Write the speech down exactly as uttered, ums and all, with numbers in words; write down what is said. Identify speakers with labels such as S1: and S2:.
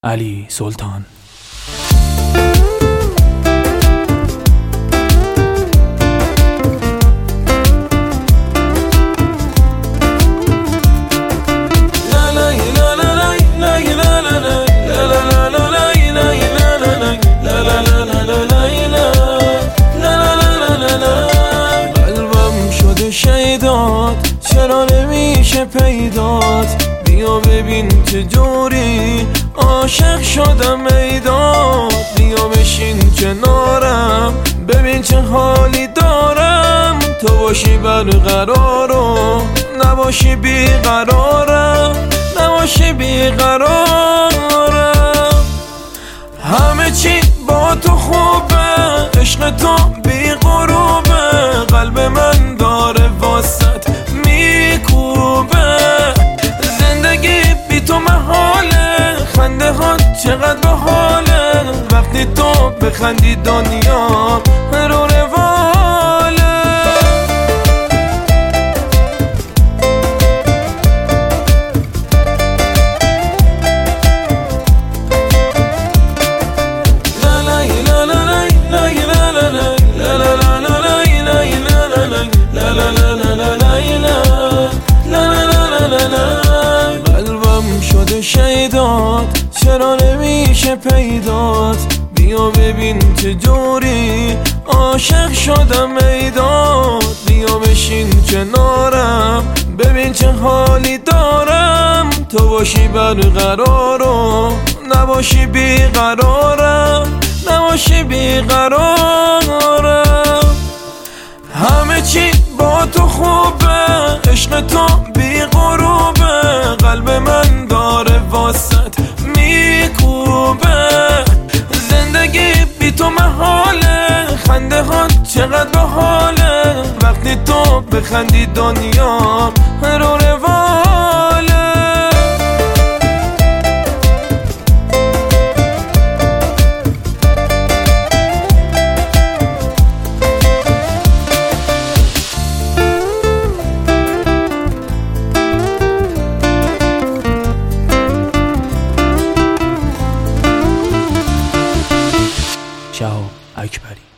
S1: علی سلطان.
S2: قلبم شده شیدات، چرا نمیشه پیدات؟ بیا ببین چجوری عاشق شدم میداد. بیا بشین کنارم ببین چه حالی دارم. تو باشی برقرارم نباشی بیقرارم، نباشی بیقرارم. همه چی با تو خوبه، عشق تو بی غروبه. قلب من داره واسط میکوبه. زندگی بی تو محاله، خنده ها چقدر باحاله. وقتی تو بخندی دنیا رو رواله. قلبم شده شیدات، چرا نمیشه پیدات؟ بیا ببین چجوری عاشق شدم میداد. بیا بشین کنارم ببین چه حالی دارم. تو باشی برقرارم نباشی بیقرارم، نباشی بیقرارم. همه چی با تو خوبه، عشق تو بی غروبه. قلب من داره واسط میکوبه. زندگی بی تو محاله، خنده ها چقدر باحاله. وقتی تو بخندی دنیا رو رواله.
S1: شهاب اکبری.